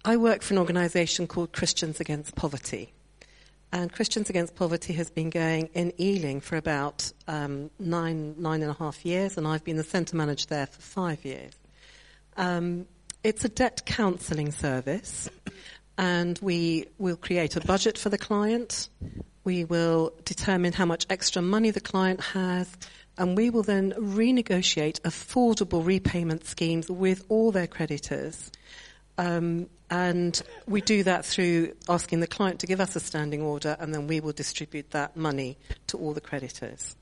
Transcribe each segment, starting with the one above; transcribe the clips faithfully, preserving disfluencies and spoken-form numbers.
I work for an organisation called Christians Against Poverty. And Christians Against Poverty has been going in Ealing for about um, nine, nine and a half years, and I've been the centre manager there for five years. Um, it's a debt counselling service, and we will create a budget for the client. We will determine how much extra money the client has, and we will then renegotiate affordable repayment schemes with all their creditors. Um, and we do that through asking the client to give us a standing order, and then we will distribute that money to all the creditors.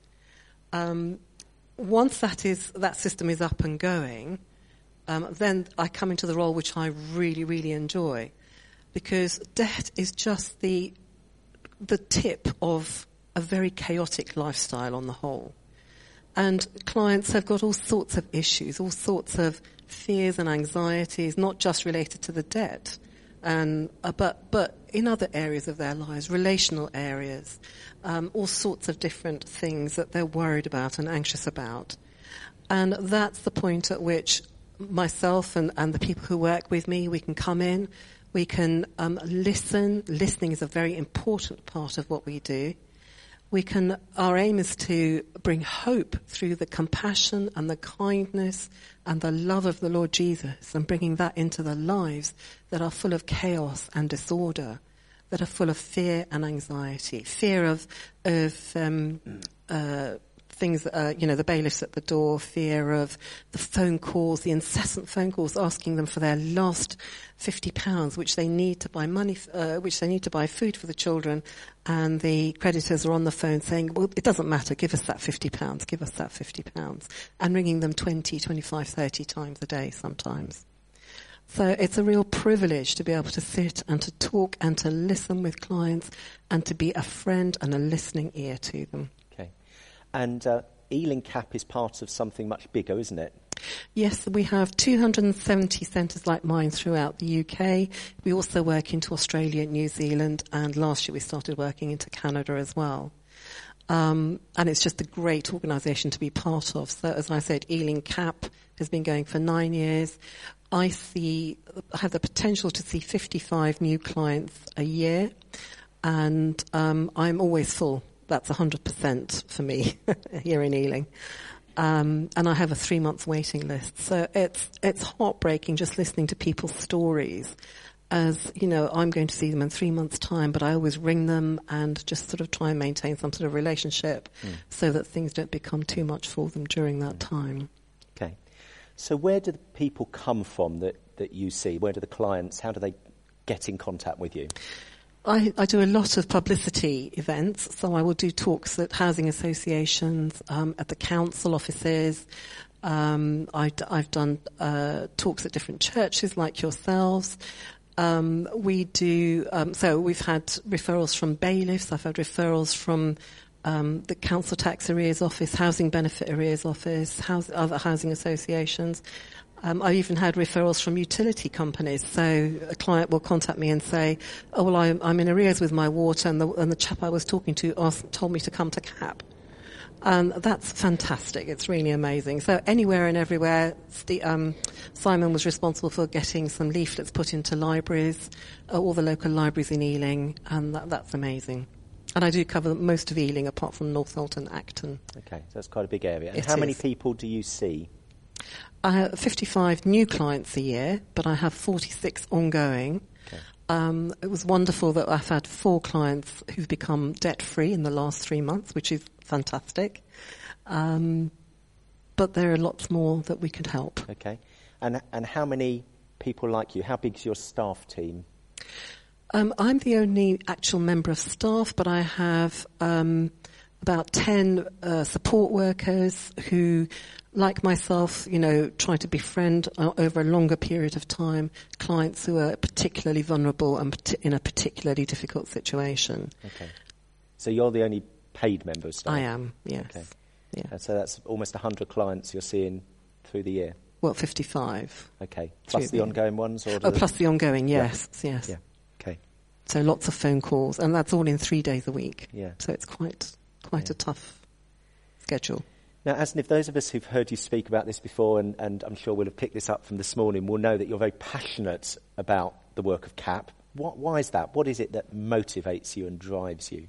Um, once that is that system is up and going, um, then I come into the role which I really, really enjoy, because debt is just the the tip of a very chaotic lifestyle on the whole. And clients have got all sorts of issues, all sorts of fears and anxieties, not just related to the debt, and uh, but but in other areas of their lives, relational areas, um, all sorts of different things that they're worried about and anxious about. And that's the point at which myself and, and the people who work with me, we can come in, we can um, listen. Listening is a very important part of what we do. We can, our aim is to bring hope through the compassion and the kindness and the love of the Lord Jesus, and bringing that into the lives that are full of chaos and disorder, that are full of fear and anxiety, fear of of um, uh, things, uh, you know, the bailiffs at the door, fear of the phone calls, the incessant phone calls asking them for their last fifty pounds, which they need to buy money, uh, which they need to buy food for the children, and the creditors are on the phone saying, well, it doesn't matter, give us that fifty pounds, give us that fifty pounds, and ringing them twenty, twenty-five, thirty times a day sometimes. So it's a real privilege to be able to sit and to talk and to listen with clients and to be a friend and a listening ear to them. Okay. And uh, Ealing Cap is part of something much bigger, isn't it? Yes, we have two hundred seventy centres like mine throughout the U K. We also work into Australia and New Zealand, and last year we started working into Canada as well. Um, and it's just a great organisation to be part of. So, as I said, Ealing Cap has been going for nine years. I see, I have the potential to see fifty-five new clients a year, and um, I'm always full. That's one hundred percent for me here in Ealing. Um, and I have a three-month waiting list. So it's it's heartbreaking just listening to people's stories. As, you know, I'm going to see them in three months' time, but I always ring them and just sort of try and maintain some sort of relationship mm. so that things don't become too much for them during that mm. time. Okay. So where do the people come from that, that you see? Where do the clients, how do they get in contact with you? I, I do a lot of publicity events, so I will do talks at housing associations, um, at the council offices. Um, I, I've done uh, talks at different churches like yourselves. Um, we do, um, so we've had referrals from bailiffs, I've had referrals from um, the council tax arrears office, housing benefit arrears office, house, other housing associations. Um, I even had referrals from utility companies. So a client will contact me and say, oh, well, I'm, I'm in arrears with my water, and the, and the chap I was talking to asked, told me to come to Cap. And that's fantastic. It's really amazing. So anywhere and everywhere, St- um, Simon was responsible for getting some leaflets put into libraries, uh, all the local libraries in Ealing, and that, that's amazing. And I do cover most of Ealing apart from Northolt and Acton. Okay, so that's quite a big area. And it how is. many people do you see? I have fifty-five new clients a year, but I have forty-six ongoing. Okay. Um, it was wonderful that I've had four clients who've become debt-free in the last three months, which is fantastic. Um, but there are lots more that we could help. Okay. And and how many people like you? How big is your staff team? Um, I'm the only actual member of staff, but I have um, about ten uh, support workers who, like myself, you know, try to befriend uh, over a longer period of time clients who are particularly vulnerable and parti- in a particularly difficult situation. Okay. So you're the only paid member of staff? I am, yes. Okay. Yeah. Uh, so that's almost one hundred clients you're seeing through the year? Well, fifty-five. Okay. Plus the, the ongoing ones? Or oh, plus the ongoing, yes, yeah. yes. Yeah. Okay. So lots of phone calls, and that's all in three days a week. Yeah. So it's quite quite yeah. a tough schedule. Now, Asnif, those of us who've heard you speak about this before, and, and I'm sure we'll have picked this up from this morning, will know that you're very passionate about the work of C A P. What, why is that? What is it that motivates you and drives you?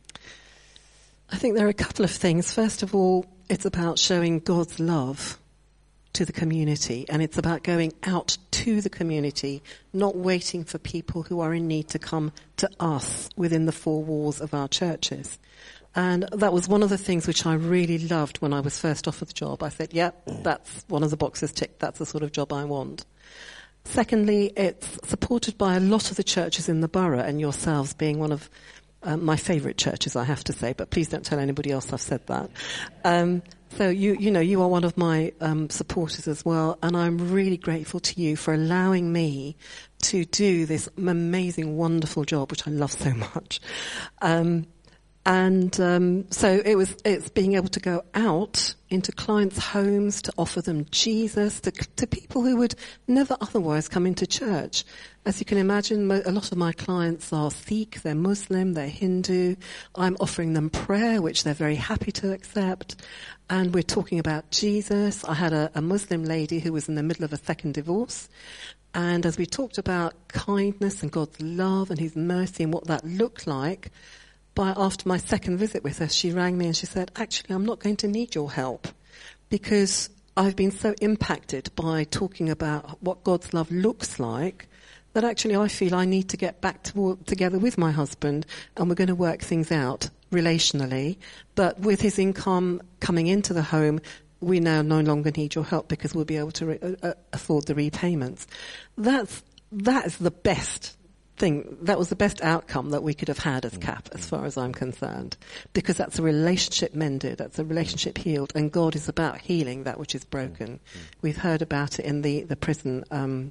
I think there are a couple of things. First of all, it's about showing God's love to the community, and it's about going out to the community, not waiting for people who are in need to come to us within the four walls of our churches. And that was one of the things which I really loved when I was first offered the job. I said, yeah, that's one of the boxes ticked. That's the sort of job I want. Secondly, it's supported by a lot of the churches in the borough, and yourselves being one of um, my favourite churches, I have to say, but please don't tell anybody else I've said that. Um, so you, you know, you are one of my um, supporters as well, and I'm really grateful to you for allowing me to do this amazing, wonderful job, which I love so much. Um, And um, so it was. It's being able to go out into clients' homes to offer them Jesus to, to people who would never otherwise come into church. As you can imagine, a lot of my clients are Sikh, they're Muslim, they're Hindu. I'm offering them prayer, which they're very happy to accept. And we're talking about Jesus. I had a, a Muslim lady who was in the middle of a second divorce. And as we talked about kindness and God's love and his mercy and what that looked like, By after my second visit with her, she rang me and she said, actually, I'm not going to need your help because I've been so impacted by talking about what God's love looks like that actually I feel I need to get back to, together with my husband, and we're going to work things out relationally. But with his income coming into the home, we now no longer need your help because we'll be able to re- uh, afford the repayments. That's, that is the best thing. That was the best outcome that we could have had as C A P, as far as I'm concerned, because that's a relationship mended, that's a relationship healed, and God is about healing that which is broken. We've heard about it in the the prison um,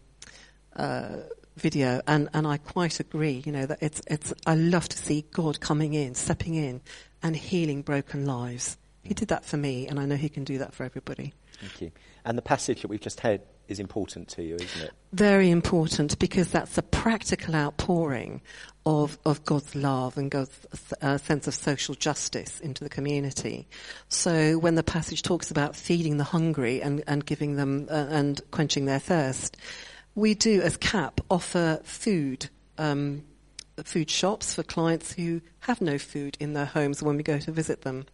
uh, video, and, and I quite agree. You know that it's it's. I love to see God coming in, stepping in, and healing broken lives. He did that for me, and I know he can do that for everybody. Thank you. And the passage that we've just heard is important to you, isn't it? Very important, because that's a practical outpouring of, of God's love and God's uh, sense of social justice into the community. So when the passage talks about feeding the hungry and, and giving them uh, and quenching their thirst, we do as C A P offer food, um, food shops for clients who have no food in their homes when we go to visit them.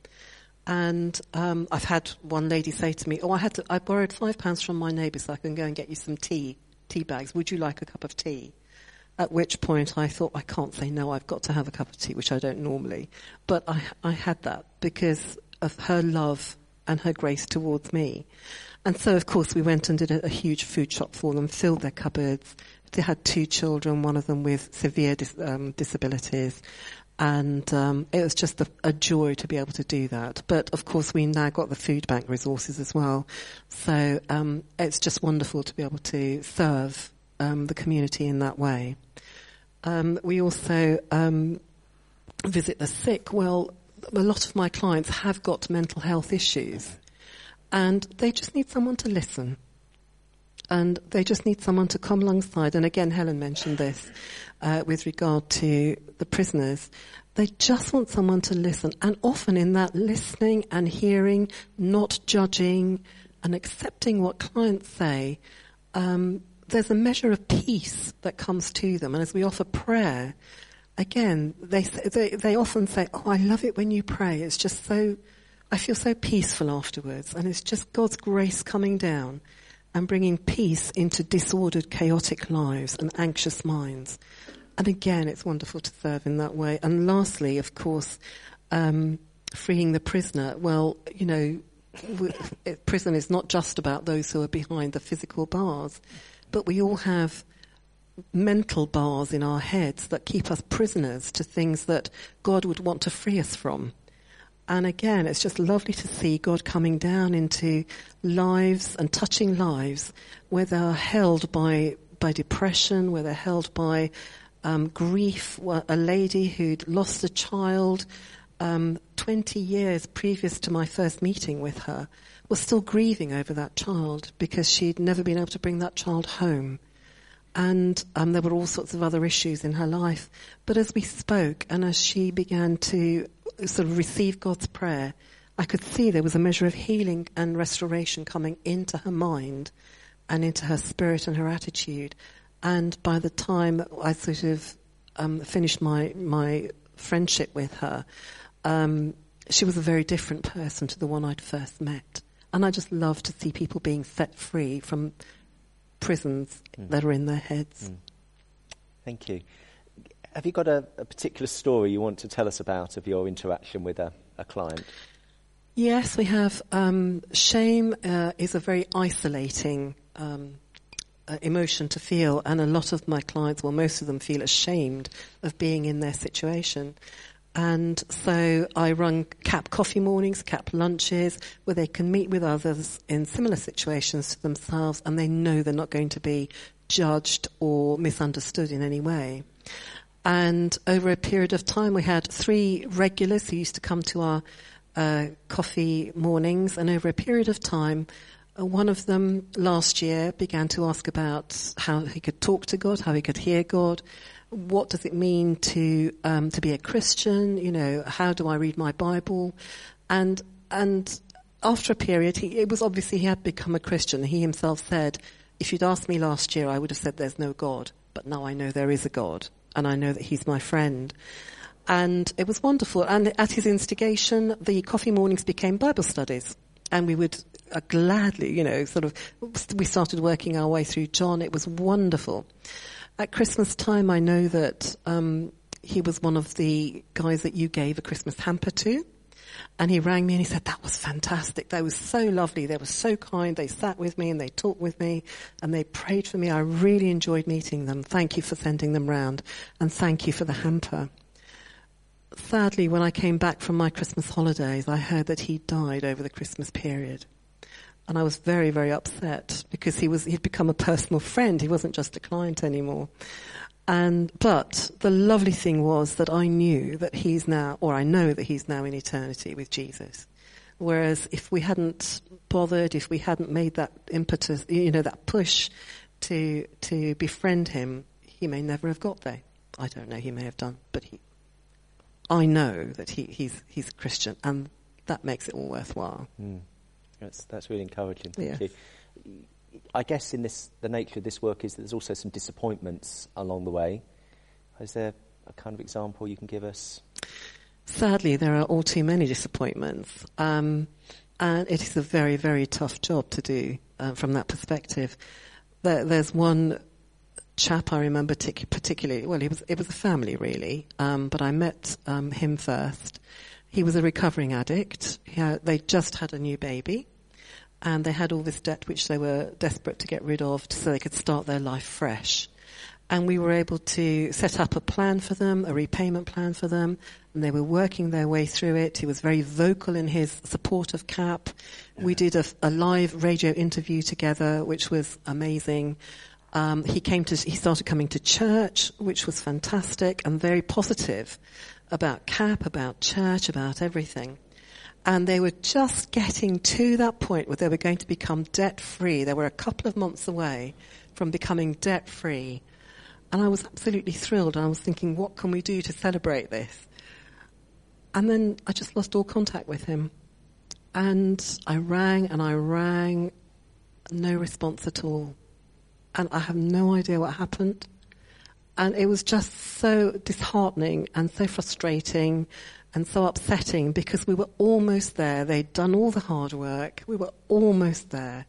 And um, I've had one lady say to me, oh, I had to, I borrowed five pounds from my neighbour so I can go and get you some tea, tea bags. Would you like a cup of tea? At which point I thought, I can't say no, I've got to have a cup of tea, which I don't normally. But I, I had that because of her love and her grace towards me. And so, of course, we went and did a, a huge food shop for them, filled their cupboards. They had two children, one of them with severe dis, um, disabilities. And um, it was just a, a joy to be able to do that. But, of course, we now got the food bank resources as well. So um, it's just wonderful to be able to serve um, the community in that way. Um, we also um, visit the sick. Well, a lot of my clients have got mental health issues, and they just need someone to listen. And they just need someone to come alongside. And again, Helen mentioned this uh, with regard to the prisoners. They just want someone to listen. And often in that listening and hearing, not judging and accepting what clients say, um, there's a measure of peace that comes to them. And as we offer prayer, again, they, they, they often say, oh, I love it when you pray. It's just so, I feel so peaceful afterwards. And it's just God's grace coming down and bringing peace into disordered, chaotic lives and anxious minds. And again, it's wonderful to serve in that way. And lastly, of course, um, freeing the prisoner. Well, you know, it, prison is not just about those who are behind the physical bars, but we all have mental bars in our heads that keep us prisoners to things that God would want to free us from. And again, it's just lovely to see God coming down into lives and touching lives where they're held by by depression, where they're held by um, grief. A lady who'd lost a child um, twenty years previous to my first meeting with her was still grieving over that child because she'd never been able to bring that child home. And um, there were all sorts of other issues in her life. But as we spoke and as she began to sort of receive God's prayer, I could see there was a measure of healing and restoration coming into her mind and into her spirit and her attitude. And by the time I sort of um, finished my, my friendship with her, um, she was a very different person to the one I'd first met. And I just love to see people being set free from prisons mm. that are in their heads. Mm. Thank you. Have you got a, a particular story you want to tell us about of your interaction with a, a client? Yes, we have. Um, shame uh, is a very isolating um, uh, emotion to feel, and a lot of my clients, well, most of them feel ashamed of being in their situation. And so I run C A P coffee mornings, C A P lunches, where they can meet with others in similar situations to themselves, and they know they're not going to be judged or misunderstood in any way. And over a period of time, we had three regulars who used to come to our uh, coffee mornings, and over a period of time, uh, one of them last year began to ask about how he could talk to God, how he could hear God. What does it mean to um, to be a Christian? You know, how do I read my Bible? And and after a period, he, it was obviously he had become a Christian. He himself said, if you'd asked me last year, I would have said there's no God. But now I know there is a God, and I know that he's my friend. And it was wonderful. And at his instigation, the coffee mornings became Bible studies. And we would uh, gladly, you know, sort of, we started working our way through John. It was wonderful. At Christmas time, I know that um, he was one of the guys that you gave a Christmas hamper to. And he rang me and he said, that was fantastic. They were so lovely. They were so kind. They sat with me and they talked with me and they prayed for me. I really enjoyed meeting them. Thank you for sending them round. And thank you for the hamper. Sadly, when I came back from my Christmas holidays, I heard that he died over the Christmas period. And I was very, very upset because he was, he'd become a personal friend. He wasn't just a client anymore. And, but the lovely thing was that I knew that he's now, or I know that he's now in eternity with Jesus. Whereas if we hadn't bothered, if we hadn't made that impetus, you know, that push to, to befriend him, he may never have got there. I don't know, he may have done, but he, I know that he, he's, he's a Christian, and that makes it all worthwhile. Mm. That's, that's really encouraging. Thank yes. you. I guess in this, the nature of this work is that there's also some disappointments along the way. Is there a kind of example you can give us? Sadly, there are all too many disappointments. Um, and it is a very, very tough job to do uh, from that perspective. There, there's one chap I remember tic- particularly, well, it was, it was a family really, um, but I met um, him first. He was a recovering addict. He had, they just had a new baby. And they had all this debt which they were desperate to get rid of so they could start their life fresh. And we were able to set up a plan for them, a repayment plan for them, and they were working their way through it. He was very vocal in his support of C A P. Yeah. We did a, a live radio interview together, which was amazing. Um, he came to, he started coming to church, which was fantastic and very positive about C A P, about church, about everything. And they were just getting to that point where they were going to become debt-free. They were a couple of months away from becoming debt-free. And I was absolutely thrilled. And I was thinking, what can we do to celebrate this? And then I just lost all contact with him. And I rang and I rang, no response at all. And I have no idea what happened. And it was just so disheartening and so frustrating and so upsetting because we were almost there. They'd done all the hard work. We were almost there.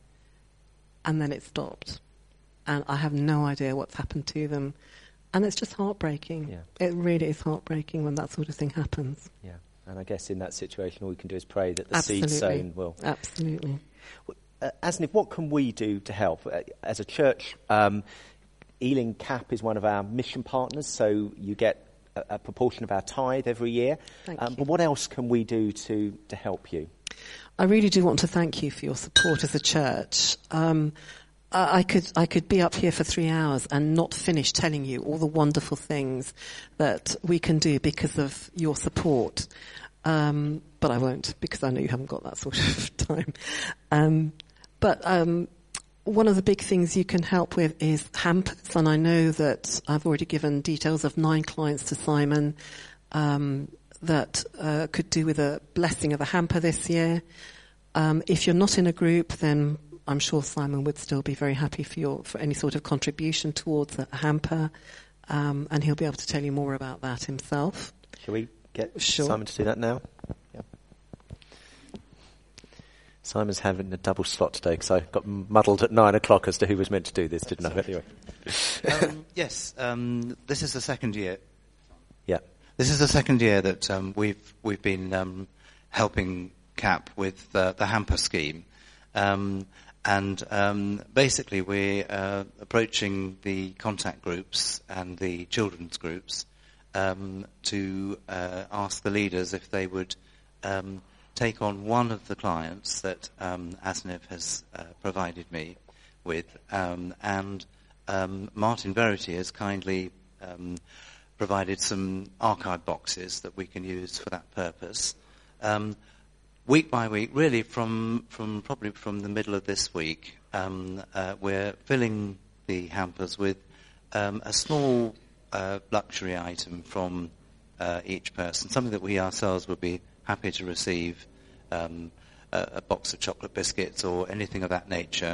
And then it stopped. And I have no idea what's happened to them. And it's just heartbreaking. Yeah. It really is heartbreaking when that sort of thing happens. Yeah. And I guess in that situation, all we can do is pray that the Absolutely. seed sown will. Absolutely. Uh, Asnif, what can we do to help? Uh, as a church, um, Ealing C A P is one of our mission partners, so you get a, a proportion of our tithe every year. Thank um, you. But what else can we do to, to help you? I really do want to thank you for your support as a church. Um, I, I could I could be up here for three hours and not finish telling you all the wonderful things that we can do because of your support. Um, but I won't, because I know you haven't got that sort of time. Um, but um, one of the big things you can help with is hampers, and I know that I've already given details of nine clients to Simon um, that uh, could do with a blessing of a hamper this year. Um, if you're not in a group, then I'm sure Simon would still be very happy for your for any sort of contribution towards a hamper, um, and he'll be able to tell you more about that himself. Shall we get Sure. Simon to do that now? Yeah. Simon's having a double slot today because I got muddled at nine o'clock as to who was meant to do this, didn't I? Anyway. um, yes, um, this is the second year. Yeah. This is the second year that um, we've we've been um, helping C A P with uh, the hamper scheme, um, and um, basically we're uh, approaching the contact groups and the children's groups um, to uh, ask the leaders if they would um, take on one of the clients that um, Asnif has uh, provided me with, um, and um, Martin Verity has kindly um, provided some archive boxes that we can use for that purpose. Um, week by week, really from, from probably from the middle of this week, um, uh, we're filling the hampers with um, a small uh, luxury item from uh, each person, something that we ourselves would be happy to receive, um, a, a box of chocolate biscuits or anything of that nature.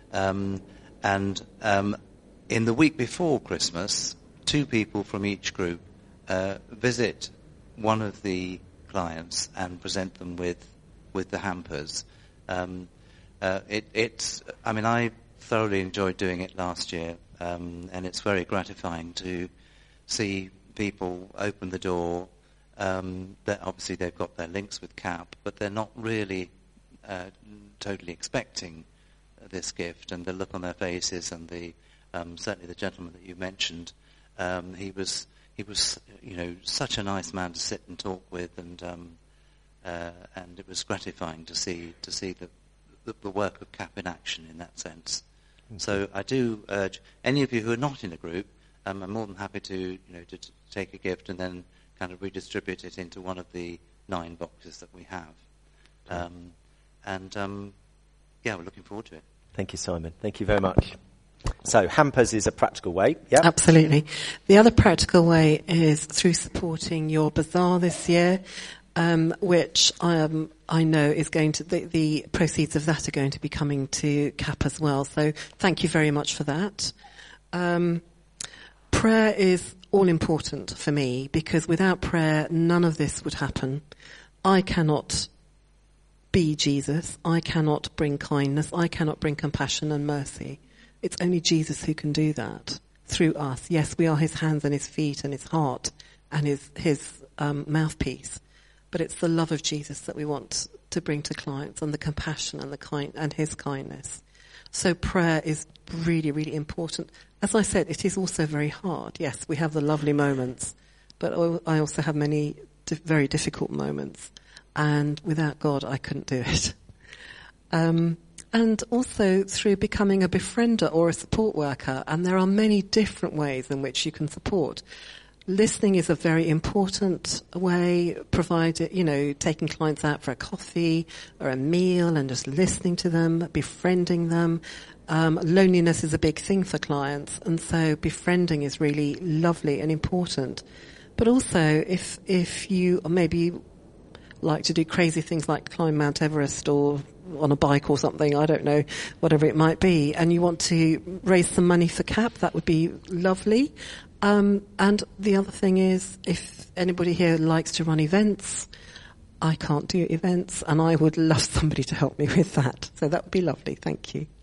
Um, and um, in the week before Christmas, two people from each group uh, visit one of the clients and present them with with the hampers. Um, uh, it, it's, I mean, I thoroughly enjoyed doing it last year, um, and it's very gratifying to see people open the door. Um, that obviously they've got their links with C A P, but they're not really uh, totally expecting this gift, and the look on their faces, and the um, certainly the gentleman that you mentioned. Um, he was, he was, you know, such a nice man to sit and talk with, and um, uh, and it was gratifying to see to see the the, the work of C A P in action in that sense. Mm-hmm. So I do urge any of you who are not in a group. Um, I'm more than happy to, you know, to, to take a gift and then kind of redistribute it into one of the nine boxes that we have. Um, and um, yeah, we're looking forward to it. Thank you, Simon. Thank you very much. So hampers is a practical way. Yeah, Absolutely. The other practical way is through supporting your bazaar this year, um, which um, I know is going to, the, the proceeds of that are going to be coming to C A P as well. So thank you very much for that. Um, prayer is all important for me, because without prayer, none of this would happen. I cannot be Jesus. I cannot bring kindness. I cannot bring compassion and mercy. It's only Jesus who can do that through us. Yes, we are his hands and his feet and his heart and his, his um, mouthpiece. But it's the love of Jesus that we want to bring to clients, and the compassion and the kind and his kindness. So prayer is really, really important. As I said, it is also very hard. Yes, we have the lovely moments, but I also have many di- very difficult moments. And without God, I couldn't do it. Um, and also through becoming a befriender or a support worker. And there are many different ways in which you can support. Listening is a very important way, provided, you know, taking clients out for a coffee or a meal and just listening to them, befriending them. Um, loneliness is a big thing for clients, and so befriending is really lovely and important. But also, if if you maybe like to do crazy things like climb Mount Everest or on a bike or something, I don't know, whatever it might be, and you want to raise some money for C A P, that would be lovely. Um, and the other thing is, if anybody here likes to run events, I can't do events, and I would love somebody to help me with that. So that would be lovely. Thank you.